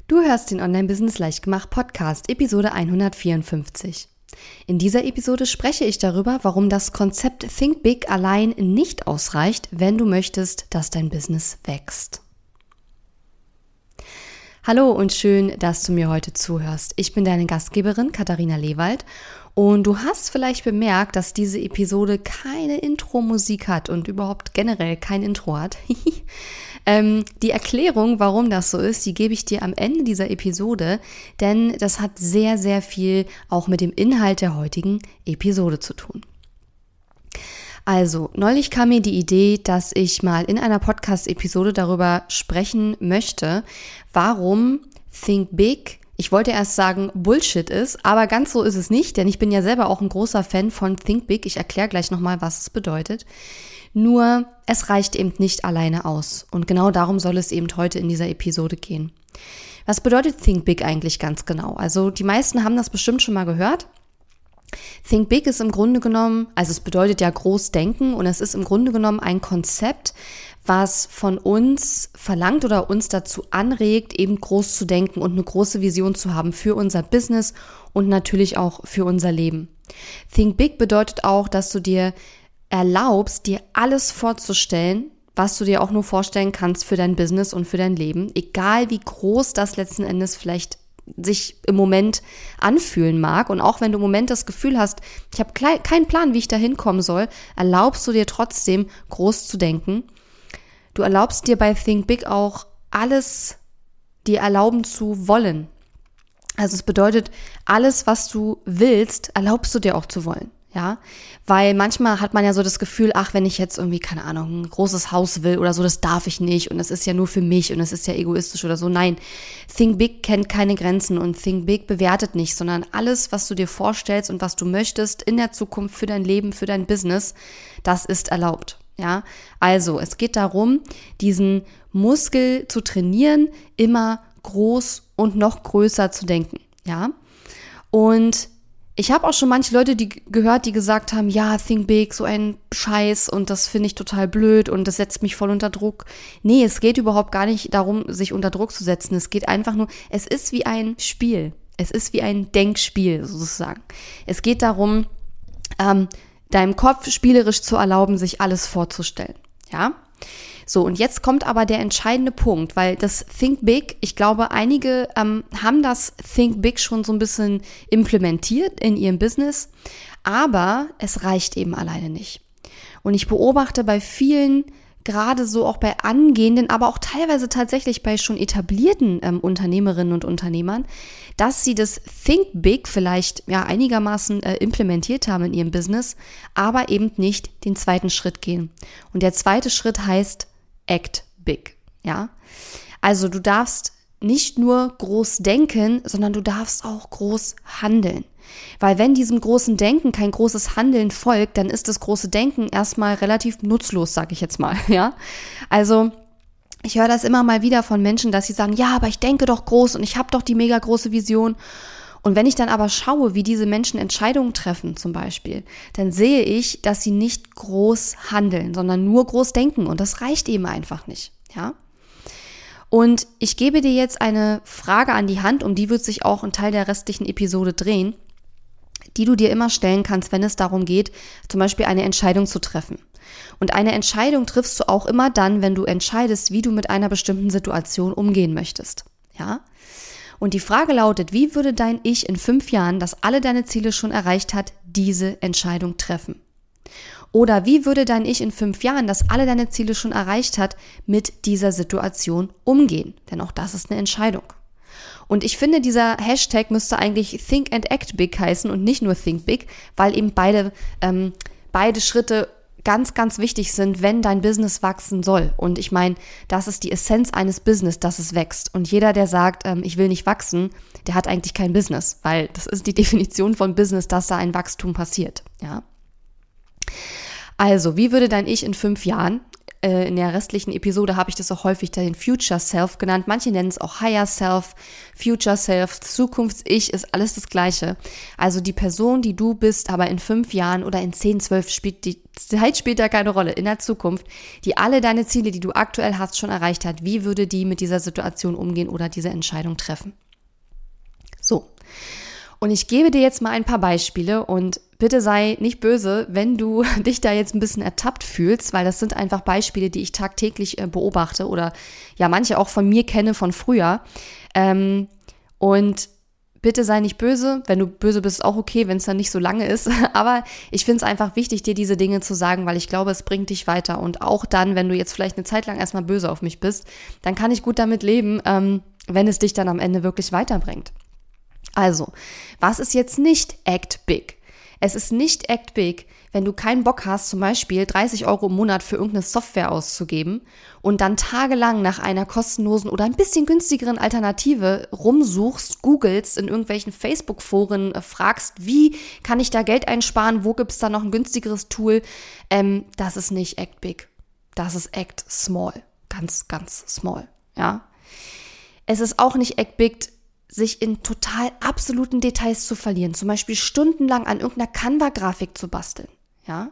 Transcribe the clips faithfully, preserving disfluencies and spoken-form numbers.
Du hörst den Online-Business Leichtgemacht Podcast, Episode hundertvierundfünfzig. In dieser Episode spreche ich darüber, warum das Konzept Think Big allein nicht ausreicht, wenn du möchtest, dass dein Business wächst. Hallo und schön, dass du mir heute zuhörst. Ich bin deine Gastgeberin Katharina Lewald und du hast vielleicht bemerkt, dass diese Episode keine Intro-Musik hat und überhaupt generell kein Intro hat. ähm, die Erklärung, warum das so ist, die gebe ich dir am Ende dieser Episode, denn das hat sehr, sehr viel auch mit dem Inhalt der heutigen Episode zu tun. Also, neulich kam mir die Idee, dass ich mal in einer Podcast-Episode darüber sprechen möchte, warum Think Big, ich wollte erst sagen Bullshit ist, aber ganz so ist es nicht, denn ich bin ja selber auch ein großer Fan von Think Big. Ich erkläre gleich nochmal, was es bedeutet. Nur, es reicht eben nicht alleine aus und genau darum soll es eben heute in dieser Episode gehen. Was bedeutet Think Big eigentlich ganz genau? Also, die meisten haben das bestimmt schon mal gehört. Think Big ist im Grunde genommen, also es bedeutet ja groß denken und es ist im Grunde genommen ein Konzept, was von uns verlangt oder uns dazu anregt, eben groß zu denken und eine große Vision zu haben für unser Business und natürlich auch für unser Leben. Think Big bedeutet auch, dass du dir erlaubst, dir alles vorzustellen, was du dir auch nur vorstellen kannst für dein Business und für dein Leben, egal wie groß das letzten Endes vielleicht sich im Moment anfühlen mag. Und auch wenn du im Moment das Gefühl hast, ich habe keinen Plan, wie ich da hinkommen soll, erlaubst du dir trotzdem, groß zu denken. Du erlaubst dir bei Think Big auch alles dir erlauben zu wollen. Also es bedeutet, alles, was du willst, erlaubst du dir auch zu wollen. Ja, weil manchmal hat man ja so das Gefühl, ach, wenn ich jetzt irgendwie, keine Ahnung, ein großes Haus will oder so, das darf ich nicht und das ist ja nur für mich und das ist ja egoistisch oder so. Nein, Think Big kennt keine Grenzen und Think Big bewertet nicht, sondern alles, was du dir vorstellst und was du möchtest in der Zukunft für dein Leben, für dein Business, das ist erlaubt. Ja, also es geht darum, diesen Muskel zu trainieren, immer groß und noch größer zu denken. Ja, und ich habe auch schon manche Leute die gehört, die gesagt haben, ja, Think Big, so ein Scheiß und das finde ich total blöd und das setzt mich voll unter Druck. Nee, es geht überhaupt gar nicht darum, sich unter Druck zu setzen. Es geht einfach nur, es ist wie ein Spiel. Es ist wie ein Denkspiel sozusagen. Es geht darum, ähm, deinem Kopf spielerisch zu erlauben, sich alles vorzustellen. Ja? So, und jetzt kommt aber der entscheidende Punkt, weil das Think Big, ich glaube, einige ähm, haben das Think Big schon so ein bisschen implementiert in ihrem Business, aber es reicht eben alleine nicht. Und ich beobachte bei vielen, gerade so auch bei angehenden, aber auch teilweise tatsächlich bei schon etablierten ähm, Unternehmerinnen und Unternehmern, dass sie das Think Big vielleicht ja einigermaßen äh, implementiert haben in ihrem Business, aber eben nicht den zweiten Schritt gehen. Und der zweite Schritt heißt Act Big, ja. Also du darfst nicht nur groß denken, sondern du darfst auch groß handeln. Weil wenn diesem großen Denken kein großes Handeln folgt, dann ist das große Denken erstmal relativ nutzlos, sag ich jetzt mal, ja. Also ich höre das immer mal wieder von Menschen, dass sie sagen, ja, aber ich denke doch groß und ich habe doch die mega große Vision. Und wenn ich dann aber schaue, wie diese Menschen Entscheidungen treffen zum Beispiel, dann sehe ich, dass sie nicht groß handeln, sondern nur groß denken und das reicht eben einfach nicht, ja. Und ich gebe dir jetzt eine Frage an die Hand, um die wird sich auch ein Teil der restlichen Episode drehen, die du dir immer stellen kannst, wenn es darum geht, zum Beispiel eine Entscheidung zu treffen. Und eine Entscheidung triffst du auch immer dann, wenn du entscheidest, wie du mit einer bestimmten Situation umgehen möchtest, ja. Und die Frage lautet, wie würde dein Ich in fünf Jahren, das alle deine Ziele schon erreicht hat, diese Entscheidung treffen? Oder wie würde dein Ich in fünf Jahren, das alle deine Ziele schon erreicht hat, mit dieser Situation umgehen? Denn auch das ist eine Entscheidung. Und ich finde, dieser Hashtag müsste eigentlich Think and Act Big heißen und nicht nur Think Big, weil eben beide, ähm, beide Schritte ganz, ganz wichtig sind, wenn dein Business wachsen soll. Und ich meine, das ist die Essenz eines Business, dass es wächst. Und jeder, der sagt, ähm, ich will nicht wachsen, der hat eigentlich kein Business, weil das ist die Definition von Business, dass da ein Wachstum passiert. Ja. Also, wie würde dein Ich in fünf Jahren äh, in der restlichen Episode habe ich das auch häufig den Future Self genannt. Manche nennen es auch Higher Self, Future Self, Zukunfts-Ich ist alles das Gleiche. Also die Person, die du bist, aber in fünf Jahren oder in zehn, zwölf spielt die Zeit spielt da keine Rolle, in der Zukunft, die alle deine Ziele, die du aktuell hast, schon erreicht hat. Wie würde die mit dieser Situation umgehen oder diese Entscheidung treffen? So. Und ich gebe dir jetzt mal ein paar Beispiele und bitte sei nicht böse, wenn du dich da jetzt ein bisschen ertappt fühlst, weil das sind einfach Beispiele, die ich tagtäglich äh, beobachte oder ja manche auch von mir kenne von früher. Ähm, und bitte sei nicht böse, wenn du böse bist, ist auch okay, wenn es dann nicht so lange ist. Aber ich finde es einfach wichtig, dir diese Dinge zu sagen, weil ich glaube, es bringt dich weiter. Und auch dann, wenn du jetzt vielleicht eine Zeit lang erstmal böse auf mich bist, dann kann ich gut damit leben, ähm, wenn es dich dann am Ende wirklich weiterbringt. Also, was ist jetzt nicht Act Big? Es ist nicht Act Big, wenn du keinen Bock hast, zum Beispiel dreißig Euro im Monat für irgendeine Software auszugeben und dann tagelang nach einer kostenlosen oder ein bisschen günstigeren Alternative rumsuchst, googelst, in irgendwelchen Facebook-Foren äh, fragst, wie kann ich da Geld einsparen, wo gibt es da noch ein günstigeres Tool? Ähm, das ist nicht Act Big. Das ist Act Small. Ganz, ganz small. Ja. Es ist auch nicht Act Big, sich in total absoluten Details zu verlieren, zum Beispiel stundenlang an irgendeiner Canva-Grafik zu basteln, ja.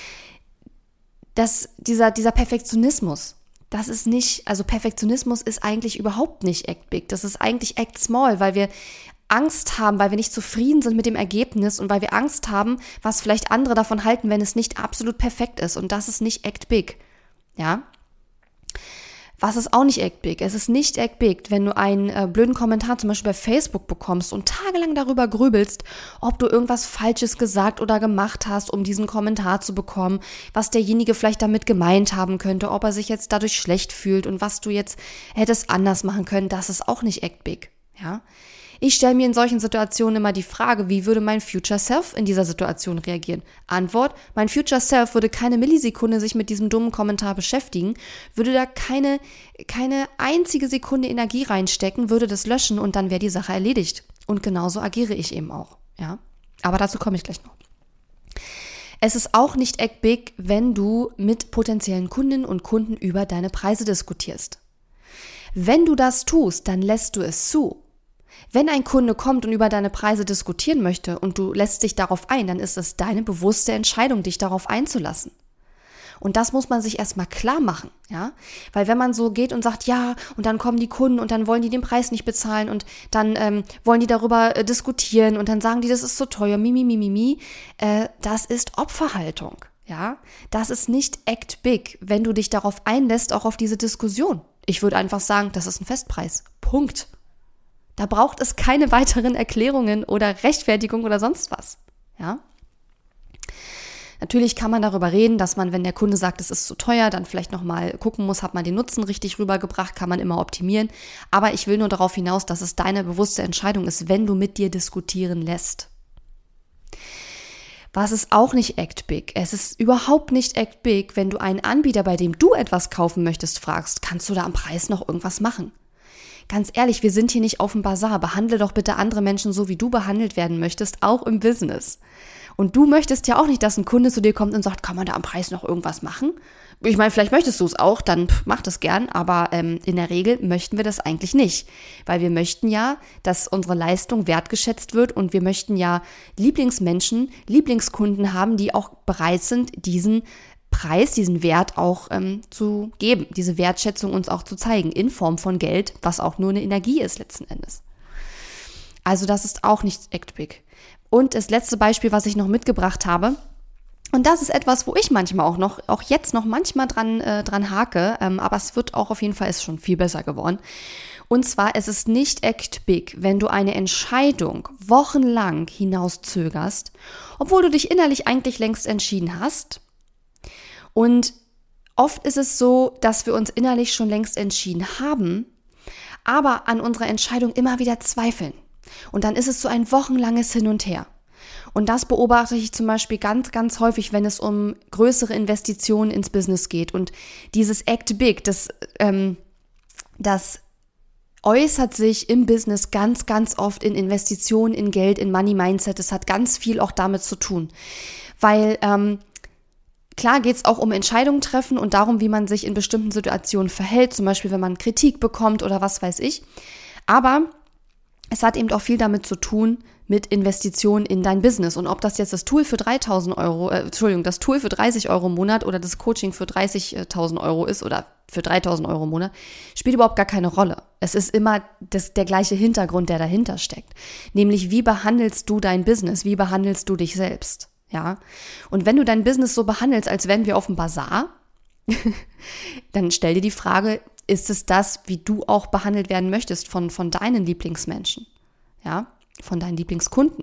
Das, dieser, dieser Perfektionismus, das ist nicht, also Perfektionismus ist eigentlich überhaupt nicht Act Big, das ist eigentlich Act Small, weil wir Angst haben, weil wir nicht zufrieden sind mit dem Ergebnis und weil wir Angst haben, was vielleicht andere davon halten, wenn es nicht absolut perfekt ist, und das ist nicht Act Big, ja. Was ist auch nicht Act Big? Es ist nicht Act Big, wenn du einen äh, blöden Kommentar zum Beispiel bei Facebook bekommst und tagelang darüber grübelst, ob du irgendwas Falsches gesagt oder gemacht hast, um diesen Kommentar zu bekommen, was derjenige vielleicht damit gemeint haben könnte, ob er sich jetzt dadurch schlecht fühlt und was du jetzt hättest anders machen können. Das ist auch nicht Act Big, ja. Ich stelle mir in solchen Situationen immer die Frage, wie würde mein Future Self in dieser Situation reagieren? Antwort, mein Future Self würde keine Millisekunde sich mit diesem dummen Kommentar beschäftigen, würde da keine, keine einzige Sekunde Energie reinstecken, würde das löschen und dann wäre die Sache erledigt. Und genauso agiere ich eben auch, ja. Aber dazu komme ich gleich noch. Es ist auch nicht Act Big, wenn du mit potenziellen Kundinnen und Kunden über deine Preise diskutierst. Wenn du das tust, dann lässt du es zu. Wenn ein Kunde kommt und über deine Preise diskutieren möchte und du lässt dich darauf ein, dann ist es deine bewusste Entscheidung, dich darauf einzulassen. Und das muss man sich erstmal klar machen, ja? Weil wenn man so geht und sagt, ja, und dann kommen die Kunden und dann wollen die den Preis nicht bezahlen und dann ähm, wollen die darüber äh, diskutieren und dann sagen die, das ist so teuer, mi, mi, mi, mi, mi, äh, das ist Opferhaltung, ja? Das ist nicht Act Big, wenn du dich darauf einlässt, auch auf diese Diskussion. Ich würde einfach sagen, das ist ein Festpreis. Punkt. Da braucht es keine weiteren Erklärungen oder Rechtfertigung oder sonst was, ja. Natürlich kann man darüber reden, dass man, wenn der Kunde sagt, es ist zu teuer, dann vielleicht nochmal gucken muss, hat man den Nutzen richtig rübergebracht, kann man immer optimieren. Aber ich will nur darauf hinaus, dass es deine bewusste Entscheidung ist, wenn du mit dir diskutieren lässt. Was ist auch nicht Act Big? Es ist überhaupt nicht Act Big, wenn du einen Anbieter, bei dem du etwas kaufen möchtest, fragst, kannst du da am Preis noch irgendwas machen? Ganz ehrlich, wir sind hier nicht auf dem Bazar. Behandle doch bitte andere Menschen so, wie du behandelt werden möchtest, auch im Business. Und du möchtest ja auch nicht, dass ein Kunde zu dir kommt und sagt, kann man da am Preis noch irgendwas machen? Ich meine, vielleicht möchtest du es auch, dann pff, mach das gern, aber ähm, in der Regel möchten wir das eigentlich nicht. Weil wir möchten ja, dass unsere Leistung wertgeschätzt wird und wir möchten ja Lieblingsmenschen, Lieblingskunden haben, die auch bereit sind, diesen Preis, diesen Wert auch ähm, zu geben, diese Wertschätzung uns auch zu zeigen, in Form von Geld, was auch nur eine Energie ist letzten Endes. Also das ist auch nicht Act Big. Und das letzte Beispiel, was ich noch mitgebracht habe, und das ist etwas, wo ich manchmal auch noch, auch jetzt noch manchmal dran, äh, dran hake, ähm, aber es wird auch auf jeden Fall, ist schon viel besser geworden. Und zwar, es ist nicht Act Big, wenn du eine Entscheidung wochenlang hinauszögerst, obwohl du dich innerlich eigentlich längst entschieden hast. Und oft ist es so, dass wir uns innerlich schon längst entschieden haben, aber an unserer Entscheidung immer wieder zweifeln. Und dann ist es so ein wochenlanges Hin und Her. Und das beobachte ich zum Beispiel ganz, ganz häufig, wenn es um größere Investitionen ins Business geht. Und dieses Act Big, das, ähm, das äußert sich im Business ganz, ganz oft in Investitionen, in Geld, in Money Mindset. Das hat ganz viel auch damit zu tun. Weil ähm, Klar geht es auch um Entscheidungen treffen und darum, wie man sich in bestimmten Situationen verhält, zum Beispiel, wenn man Kritik bekommt oder was weiß ich. Aber es hat eben auch viel damit zu tun, mit Investitionen in dein Business. Und ob das jetzt das Tool für dreitausend Euro, äh, Entschuldigung, das Tool für dreißig Euro im Monat oder das Coaching für dreißigtausend Euro ist oder für dreitausend Euro im Monat, spielt überhaupt gar keine Rolle. Es ist immer das, der gleiche Hintergrund, der dahinter steckt. Nämlich, wie behandelst du dein Business? Wie behandelst du dich selbst? Ja. Und wenn du dein Business so behandelst, als wären wir auf dem Bazar, dann stell dir die Frage, ist es das, wie du auch behandelt werden möchtest von, von deinen Lieblingsmenschen? Ja, von deinen Lieblingskunden.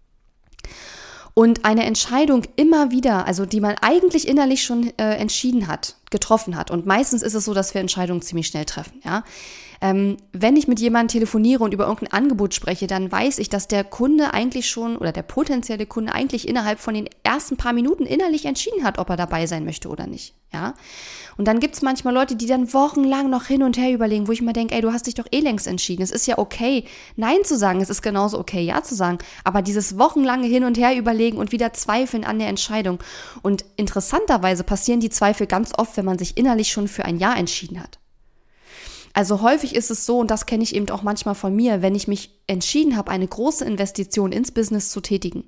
Und eine Entscheidung immer wieder, also die man eigentlich innerlich schon äh, entschieden hat, getroffen hat. Und meistens ist es so, dass wir Entscheidungen ziemlich schnell treffen. Ja? Ähm, wenn ich mit jemandem telefoniere und über irgendein Angebot spreche, dann weiß ich, dass der Kunde eigentlich schon oder der potenzielle Kunde eigentlich innerhalb von den ersten paar Minuten innerlich entschieden hat, ob er dabei sein möchte oder nicht. Ja? Und dann gibt es manchmal Leute, die dann wochenlang noch hin und her überlegen, wo ich mir denke, ey, du hast dich doch eh längst entschieden. Es ist ja okay, Nein zu sagen, es ist genauso okay, Ja zu sagen. Aber dieses wochenlange Hin und Her überlegen und wieder zweifeln an der Entscheidung. Und interessanterweise passieren die Zweifel ganz oft, wenn man sich innerlich schon für ein Ja entschieden hat. Also häufig ist es so, und das kenne ich eben auch manchmal von mir, wenn ich mich entschieden habe, eine große Investition ins Business zu tätigen,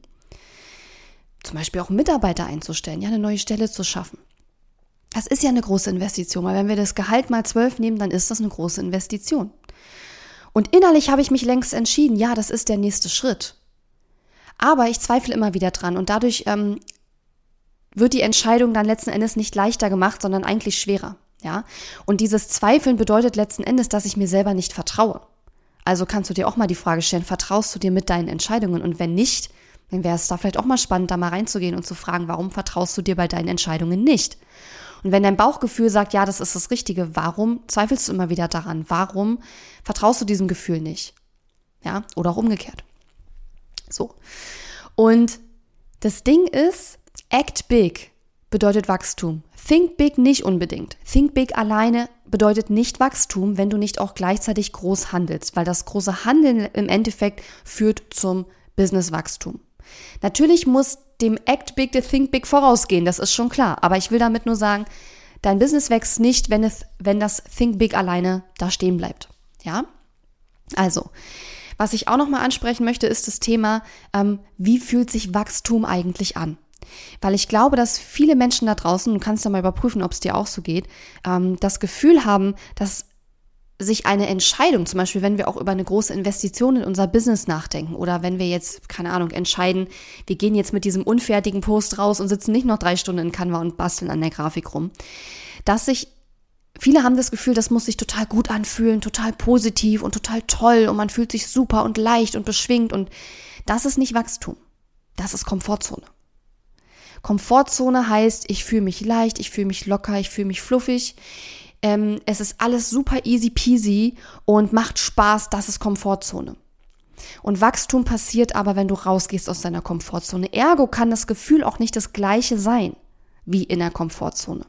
zum Beispiel auch Mitarbeiter einzustellen, ja, eine neue Stelle zu schaffen. Das ist ja eine große Investition, weil wenn wir das Gehalt mal zwölf nehmen, dann ist das eine große Investition. Und innerlich habe ich mich längst entschieden, ja, das ist der nächste Schritt. Aber ich zweifle immer wieder dran und dadurch ähm, wird die Entscheidung dann letzten Endes nicht leichter gemacht, sondern eigentlich schwerer. Ja? Und dieses Zweifeln bedeutet letzten Endes, dass ich mir selber nicht vertraue. Also kannst du dir auch mal die Frage stellen, vertraust du dir mit deinen Entscheidungen? Und wenn nicht, dann wäre es da vielleicht auch mal spannend, da mal reinzugehen und zu fragen, warum vertraust du dir bei deinen Entscheidungen nicht? Und wenn dein Bauchgefühl sagt, ja, das ist das Richtige, warum zweifelst du immer wieder daran? Warum vertraust du diesem Gefühl nicht? Ja, oder auch umgekehrt. So. Und das Ding ist, act big bedeutet Wachstum. Think big nicht unbedingt. Think big alleine bedeutet nicht Wachstum, wenn du nicht auch gleichzeitig groß handelst, weil das große Handeln im Endeffekt führt zum Businesswachstum. Natürlich muss dem Act Big, der Think Big vorausgehen, das ist schon klar. Aber ich will damit nur sagen, dein Business wächst nicht, wenn es, wenn das Think Big alleine da stehen bleibt. Ja? Also, was ich auch nochmal ansprechen möchte, ist das Thema, ähm, wie fühlt sich Wachstum eigentlich an? Weil ich glaube, dass viele Menschen da draußen, du kannst ja mal überprüfen, ob es dir auch so geht, ähm, das Gefühl haben, dass sich eine Entscheidung, zum Beispiel wenn wir auch über eine große Investition in unser Business nachdenken oder wenn wir jetzt, keine Ahnung, entscheiden, wir gehen jetzt mit diesem unfertigen Post raus und sitzen nicht noch drei Stunden in Canva und basteln an der Grafik rum, dass sich, viele haben das Gefühl, das muss sich total gut anfühlen, total positiv und total toll und man fühlt sich super und leicht und beschwingt und das ist nicht Wachstum, das ist Komfortzone. Komfortzone heißt, ich fühle mich leicht, ich fühle mich locker, ich fühle mich fluffig, Ähm, es ist alles super easy peasy und macht Spaß, das ist Komfortzone. Und Wachstum passiert aber, wenn du rausgehst aus deiner Komfortzone. Ergo kann das Gefühl auch nicht das gleiche sein wie in der Komfortzone.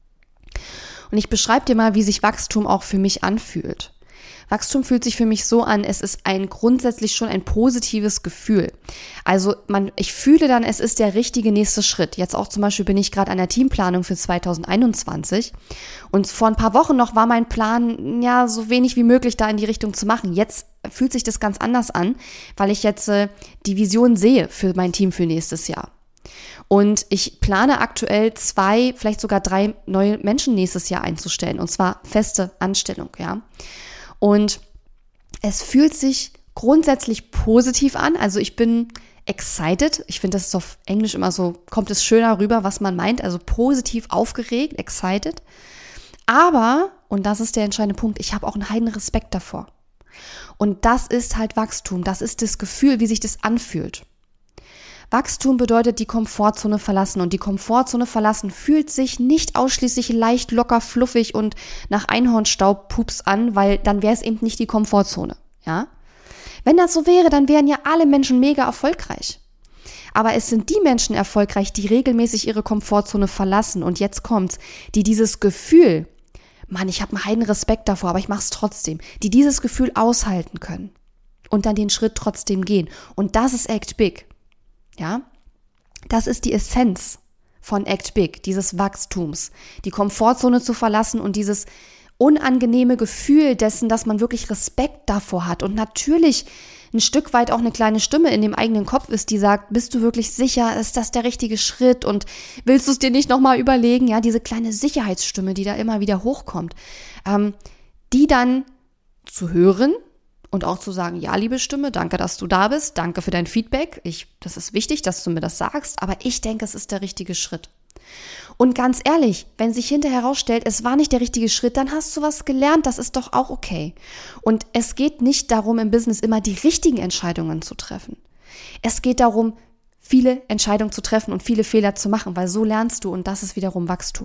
Und ich beschreibe dir mal, wie sich Wachstum auch für mich anfühlt. Wachstum fühlt sich für mich so an, es ist ein grundsätzlich schon ein positives Gefühl. Also man, ich fühle dann, es ist der richtige nächste Schritt. Jetzt auch zum Beispiel bin ich gerade an der Teamplanung für zwanzig einundzwanzig und vor ein paar Wochen noch war mein Plan, ja, so wenig wie möglich da in die Richtung zu machen. Jetzt fühlt sich das ganz anders an, weil ich jetzt äh, die Vision sehe für mein Team für nächstes Jahr. Und ich plane aktuell zwei, vielleicht sogar drei neue Menschen nächstes Jahr einzustellen, und zwar feste Anstellung, ja. Und es fühlt sich grundsätzlich positiv an. Also ich bin excited. Ich finde, das ist auf Englisch immer so, kommt es schöner rüber, was man meint. Also positiv aufgeregt, excited. Aber, und das ist der entscheidende Punkt, ich habe auch einen heiden Respekt davor. Und das ist halt Wachstum. Das ist das Gefühl, wie sich das anfühlt. Wachstum bedeutet die Komfortzone verlassen und die Komfortzone verlassen fühlt sich nicht ausschließlich leicht, locker, fluffig und nach Einhornstaub-Pups an, weil dann wäre es eben nicht die Komfortzone, ja? Wenn das so wäre, dann wären ja alle Menschen mega erfolgreich. Aber es sind die Menschen erfolgreich, die regelmäßig ihre Komfortzone verlassen und jetzt kommt's, die dieses Gefühl, Mann, ich habe einen heiden Respekt davor, aber ich mach's trotzdem, die dieses Gefühl aushalten können und dann den Schritt trotzdem gehen. Und das ist Act Big. Ja, das ist die Essenz von Act Big, dieses Wachstums, die Komfortzone zu verlassen und dieses unangenehme Gefühl dessen, dass man wirklich Respekt davor hat und natürlich ein Stück weit auch eine kleine Stimme in dem eigenen Kopf ist, die sagt, bist du wirklich sicher, ist das der richtige Schritt und willst du es dir nicht nochmal überlegen? Ja, diese kleine Sicherheitsstimme, die da immer wieder hochkommt, ähm, die dann zu hören und auch zu sagen, ja, liebe Stimme, danke, dass du da bist, danke für dein Feedback, ich, das ist wichtig, dass du mir das sagst, aber ich denke, es ist der richtige Schritt. Und ganz ehrlich, wenn sich hinterher herausstellt, es war nicht der richtige Schritt, dann hast du was gelernt, das ist doch auch okay. Und es geht nicht darum, im Business immer die richtigen Entscheidungen zu treffen. Es geht darum, viele Entscheidungen zu treffen und viele Fehler zu machen, weil so lernst du und das ist wiederum Wachstum.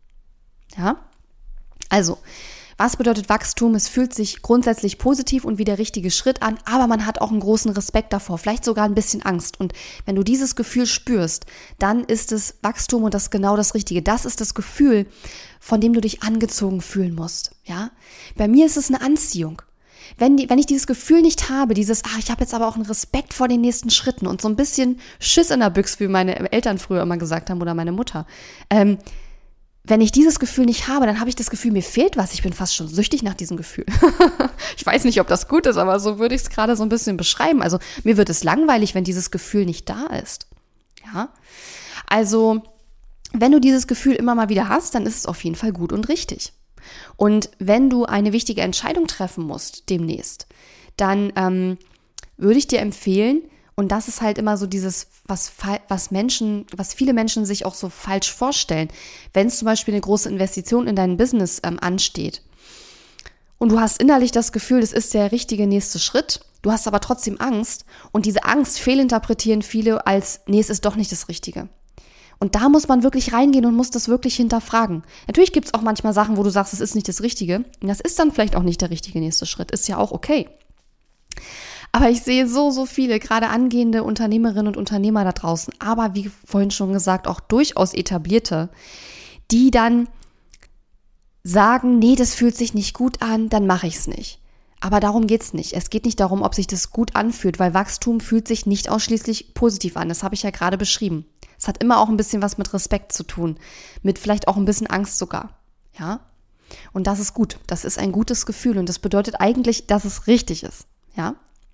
Ja? Also, was bedeutet Wachstum? Es fühlt sich grundsätzlich positiv und wie der richtige Schritt an, aber man hat auch einen großen Respekt davor, vielleicht sogar ein bisschen Angst. Und wenn du dieses Gefühl spürst, dann ist es Wachstum und das ist genau das Richtige. Das ist das Gefühl, von dem du dich angezogen fühlen musst. Ja? Bei mir ist es eine Anziehung. Wenn, die, wenn ich dieses Gefühl nicht habe, dieses, ach, ich habe jetzt aber auch einen Respekt vor den nächsten Schritten und so ein bisschen Schiss in der Büchse, wie meine Eltern früher immer gesagt haben oder meine Mutter, ähm, wenn ich dieses Gefühl nicht habe, dann habe ich das Gefühl, mir fehlt was. Ich bin fast schon süchtig nach diesem Gefühl. Ich weiß nicht, ob das gut ist, aber so würde ich es gerade so ein bisschen beschreiben. Also mir wird es langweilig, wenn dieses Gefühl nicht da ist. Ja, also wenn du dieses Gefühl immer mal wieder hast, dann ist es auf jeden Fall gut und richtig. Und wenn du eine wichtige Entscheidung treffen musst demnächst, dann ähm, würde ich dir empfehlen, und das ist halt immer so dieses, was, was Menschen, was viele Menschen sich auch so falsch vorstellen. Wenn es zum Beispiel eine große Investition in dein Business ähm, ansteht und du hast innerlich das Gefühl, das ist der richtige nächste Schritt, du hast aber trotzdem Angst und diese Angst fehlinterpretieren viele als, nee, es ist doch nicht das Richtige. Und da muss man wirklich reingehen und muss das wirklich hinterfragen. Natürlich gibt es auch manchmal Sachen, wo du sagst, es ist nicht das Richtige. Und das ist dann vielleicht auch nicht der richtige nächste Schritt. Ist ja auch okay. Aber ich sehe so, so viele, gerade angehende Unternehmerinnen und Unternehmer da draußen, aber wie vorhin schon gesagt, auch durchaus etablierte, die dann sagen, nee, das fühlt sich nicht gut an, dann mache ich es nicht. Aber darum geht's nicht. Es geht nicht darum, ob sich das gut anfühlt, weil Wachstum fühlt sich nicht ausschließlich positiv an. Das habe ich ja gerade beschrieben. Es hat immer auch ein bisschen was mit Respekt zu tun, mit vielleicht auch ein bisschen Angst sogar. Ja? Und das ist gut. Das ist ein gutes Gefühl und das bedeutet eigentlich, dass es richtig ist. Ja?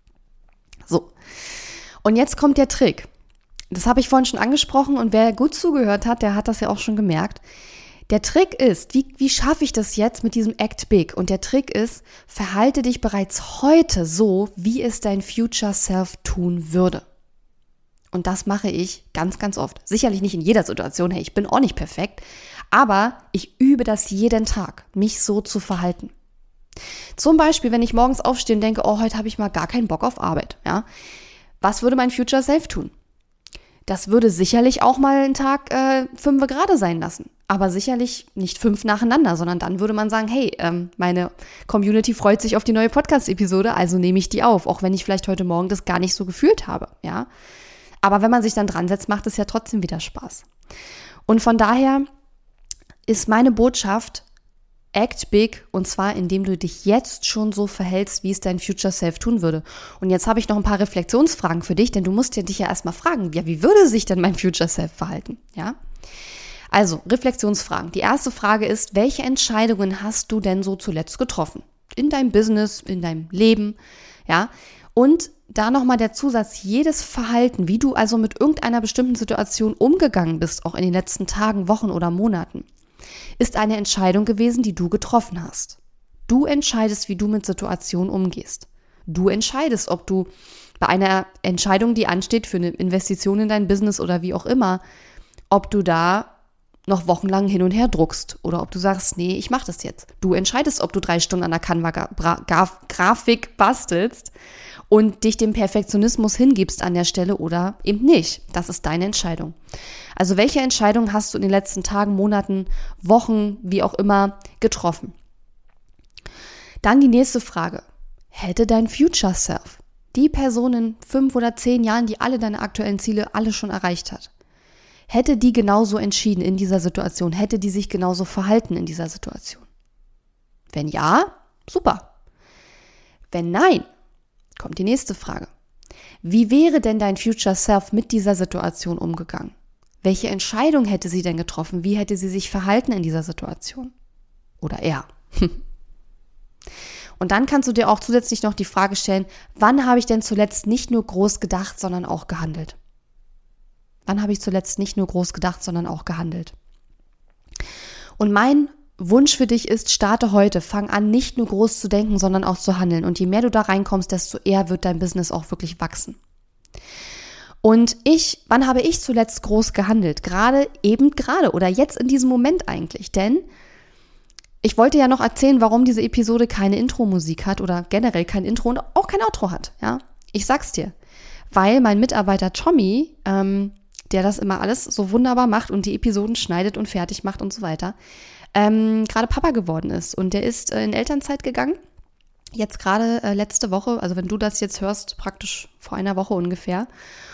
So, und jetzt kommt der Trick. Das habe ich vorhin schon angesprochen und wer gut zugehört hat, der hat das ja auch schon gemerkt. Der Trick ist, wie, wie schaffe ich das jetzt mit diesem Act Big? Und der Trick ist, verhalte dich bereits heute so, wie es dein Future Self tun würde. Und das mache ich ganz, ganz oft. Sicherlich nicht in jeder Situation, hey, ich bin auch nicht perfekt, aber ich übe das jeden Tag, mich so zu verhalten. Zum Beispiel, wenn ich morgens aufstehe und denke, oh, heute habe ich mal gar keinen Bock auf Arbeit. Ja? Was würde mein Future Self tun? Das würde sicherlich auch mal einen Tag äh, fünf gerade sein lassen. Aber sicherlich nicht fünf nacheinander, sondern dann würde man sagen, hey, ähm, meine Community freut sich auf die neue Podcast-Episode, also nehme ich die auf, auch wenn ich vielleicht heute Morgen das gar nicht so gefühlt habe. Ja? Aber wenn man sich dann dran setzt, macht es ja trotzdem wieder Spaß. Und von daher ist meine Botschaft, Act big, und zwar indem du dich jetzt schon so verhältst, wie es dein Future Self tun würde. Und jetzt habe ich noch ein paar Reflexionsfragen für dich, denn du musst ja dich ja erstmal fragen, ja, wie würde sich denn mein Future Self verhalten? Ja? Also, Reflexionsfragen. Die erste Frage ist, welche Entscheidungen hast du denn so zuletzt getroffen? In deinem Business, in deinem Leben, ja? Und da nochmal der Zusatz, jedes Verhalten, wie du also mit irgendeiner bestimmten Situation umgegangen bist, auch in den letzten Tagen, Wochen oder Monaten, ist eine Entscheidung gewesen, die du getroffen hast. Du entscheidest, wie du mit Situationen umgehst. Du entscheidest, ob du bei einer Entscheidung, die ansteht für eine Investition in dein Business oder wie auch immer, ob du da noch wochenlang hin und her druckst oder ob du sagst, nee, ich mache das jetzt. Du entscheidest, ob du drei Stunden an der Canva-Grafik bastelst und dich dem Perfektionismus hingibst an der Stelle oder eben nicht. Das ist deine Entscheidung. Also welche Entscheidung hast du in den letzten Tagen, Monaten, Wochen, wie auch immer, getroffen? Dann die nächste Frage. Hätte dein Future Self, die Person in fünf oder zehn Jahren, die alle deine aktuellen Ziele alle schon erreicht hat, hätte die genauso entschieden in dieser Situation? Hätte die sich genauso verhalten in dieser Situation? Wenn ja, super. Wenn nein, kommt die nächste Frage. Wie wäre denn dein Future Self mit dieser Situation umgegangen? Welche Entscheidung hätte sie denn getroffen? Wie hätte sie sich verhalten in dieser Situation? Oder er? Und dann kannst du dir auch zusätzlich noch die Frage stellen, wann habe ich denn zuletzt nicht nur groß gedacht, sondern auch gehandelt? Wann habe ich zuletzt nicht nur groß gedacht, sondern auch gehandelt? Und mein Wunsch für dich ist, starte heute, fang an, nicht nur groß zu denken, sondern auch zu handeln. Und je mehr du da reinkommst, desto eher wird dein Business auch wirklich wachsen. Und ich, wann habe ich zuletzt groß gehandelt? Gerade, eben gerade oder jetzt in diesem Moment eigentlich. Denn ich wollte ja noch erzählen, warum diese Episode keine Intro-Musik hat oder generell kein Intro und auch kein Outro hat. Ja, ich sag's dir. Weil mein Mitarbeiter Tommy, ähm, der das immer alles so wunderbar macht und die Episoden schneidet und fertig macht und so weiter, ähm, gerade Papa geworden ist. Und der ist äh, in Elternzeit gegangen. Jetzt gerade äh, letzte Woche, also wenn du das jetzt hörst, praktisch vor einer Woche ungefähr.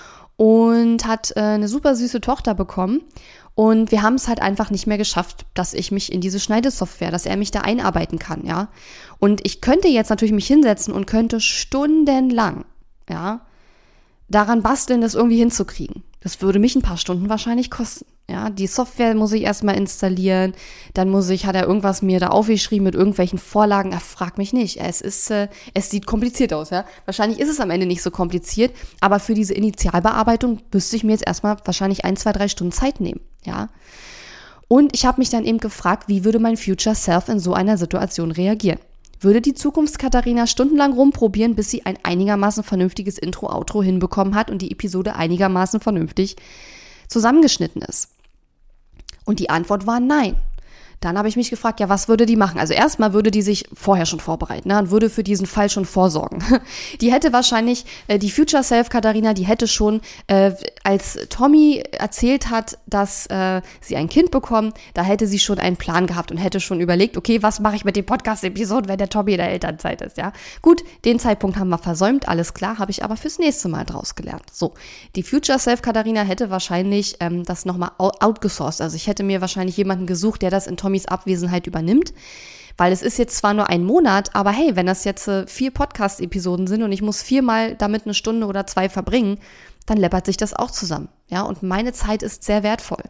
Und hat äh, eine super süße Tochter bekommen. Und wir haben es halt einfach nicht mehr geschafft, dass ich mich in diese Schneidesoftware, dass er mich da einarbeiten kann, ja. Und ich könnte jetzt natürlich mich hinsetzen und könnte stundenlang, ja, daran basteln, das irgendwie hinzukriegen. Das würde mich ein paar Stunden wahrscheinlich kosten. Ja, die Software muss ich erstmal installieren, dann muss ich, hat er irgendwas mir da aufgeschrieben mit irgendwelchen Vorlagen, er fragt mich nicht. Es ist, äh, es sieht kompliziert aus, ja. Wahrscheinlich ist es am Ende nicht so kompliziert, aber für diese Initialbearbeitung müsste ich mir jetzt erstmal wahrscheinlich ein, zwei, drei Stunden Zeit nehmen, ja. Und ich habe mich dann eben gefragt, wie würde mein Future Self in so einer Situation reagieren? Würde die Zukunfts-Katharina stundenlang rumprobieren, bis sie ein einigermaßen vernünftiges Intro-Outro hinbekommen hat und die Episode einigermaßen vernünftig zusammengeschnitten ist? Und die Antwort war nein. Dann habe ich mich gefragt, ja, was würde die machen? Also erstmal würde die sich vorher schon vorbereiten, ne, und würde für diesen Fall schon vorsorgen. Die hätte wahrscheinlich, äh, die Future Self Katharina, die hätte schon, äh, als Tommy erzählt hat, dass äh, sie ein Kind bekommen, da hätte sie schon einen Plan gehabt und hätte schon überlegt, okay, was mache ich mit dem Podcast-Episode, wenn der Tommy in der Elternzeit ist, ja? Gut, den Zeitpunkt haben wir versäumt, alles klar, habe ich aber fürs nächste Mal draus gelernt. So, die Future Self Katharina hätte wahrscheinlich ähm, das nochmal outgesourced, also ich hätte mir wahrscheinlich jemanden gesucht, der das in Tommys Abwesenheit übernimmt, weil es ist jetzt zwar nur ein Monat, aber hey, wenn das jetzt äh, vier Podcast-Episoden sind und ich muss viermal damit eine Stunde oder zwei verbringen, dann läppert sich das auch zusammen, ja, und meine Zeit ist sehr wertvoll.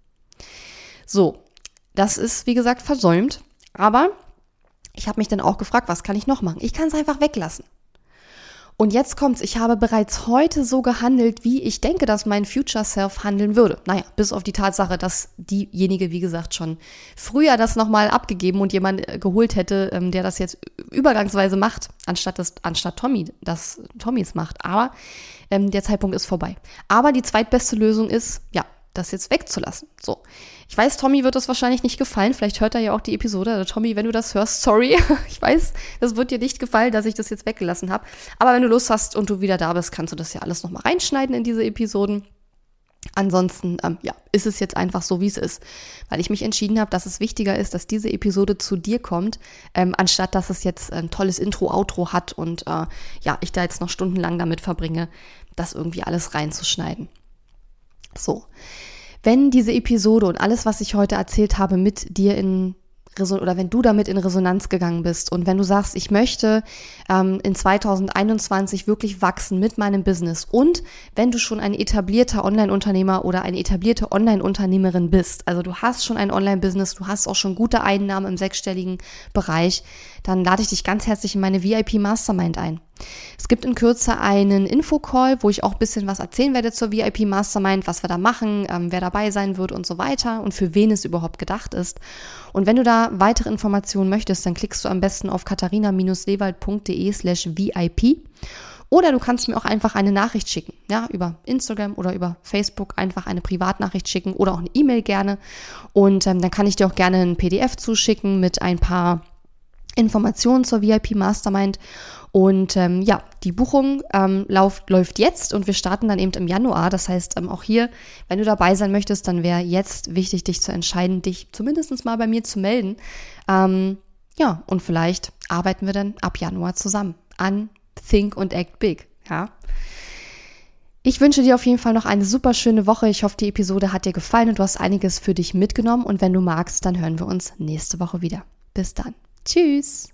So, das ist, wie gesagt, versäumt, aber ich habe mich dann auch gefragt, was kann ich noch machen? Ich kann es einfach weglassen. Und jetzt kommt's, ich habe bereits heute so gehandelt, wie ich denke, dass mein Future Self handeln würde. Naja, bis auf die Tatsache, dass diejenige, wie gesagt, schon früher das nochmal abgegeben und jemand geholt hätte, der das jetzt übergangsweise macht, anstatt das, anstatt Tommy, das Tommys macht. Aber ähm, der Zeitpunkt ist vorbei. Aber die zweitbeste Lösung ist, ja, das jetzt wegzulassen. So. Ich weiß, Tommy wird das wahrscheinlich nicht gefallen. Vielleicht hört er ja auch die Episode. Also Tommy, wenn du das hörst, sorry. Ich weiß, das wird dir nicht gefallen, dass ich das jetzt weggelassen habe. Aber wenn du Lust hast und du wieder da bist, kannst du das ja alles nochmal reinschneiden in diese Episoden. Ansonsten, ähm, ja, ist es jetzt einfach so, wie es ist. Weil ich mich entschieden habe, dass es wichtiger ist, dass diese Episode zu dir kommt, ähm, anstatt dass es jetzt ein tolles Intro, Outro hat und äh, ja, ich da jetzt noch stundenlang damit verbringe, das irgendwie alles reinzuschneiden. So, wenn diese Episode und alles, was ich heute erzählt habe, mit dir in Reson- oder wenn du damit in Resonanz gegangen bist und wenn du sagst, ich möchte ähm, in zwanzig einundzwanzig wirklich wachsen mit meinem Business und wenn du schon ein etablierter Online-Unternehmer oder eine etablierte Online-Unternehmerin bist, also du hast schon ein Online-Business, du hast auch schon gute Einnahmen im sechsstelligen Bereich, dann lade ich dich ganz herzlich in meine V I P Mastermind ein. Es gibt in Kürze einen Infocall, wo ich auch ein bisschen was erzählen werde zur V I P Mastermind, was wir da machen, ähm, wer dabei sein wird und so weiter und für wen es überhaupt gedacht ist. Und wenn du da weitere Informationen möchtest, dann klickst du am besten auf katharina-lewald.de slash VIP oder du kannst mir auch einfach eine Nachricht schicken, ja, über Instagram oder über Facebook einfach eine Privatnachricht schicken oder auch eine E-Mail gerne und ähm, dann kann ich dir auch gerne ein P D F zuschicken mit ein paar Informationen zur V I P Mastermind. Und ähm, ja, die Buchung ähm, lauf, läuft jetzt und wir starten dann eben im Januar. Das heißt, ähm, auch hier, wenn du dabei sein möchtest, dann wäre jetzt wichtig, dich zu entscheiden, dich zumindest mal bei mir zu melden. Ähm, ja, und vielleicht arbeiten wir dann ab Januar zusammen an Think und Act Big. Ja. Ich wünsche dir auf jeden Fall noch eine super schöne Woche. Ich hoffe, die Episode hat dir gefallen und du hast einiges für dich mitgenommen. Und wenn du magst, dann hören wir uns nächste Woche wieder. Bis dann. Tschüss.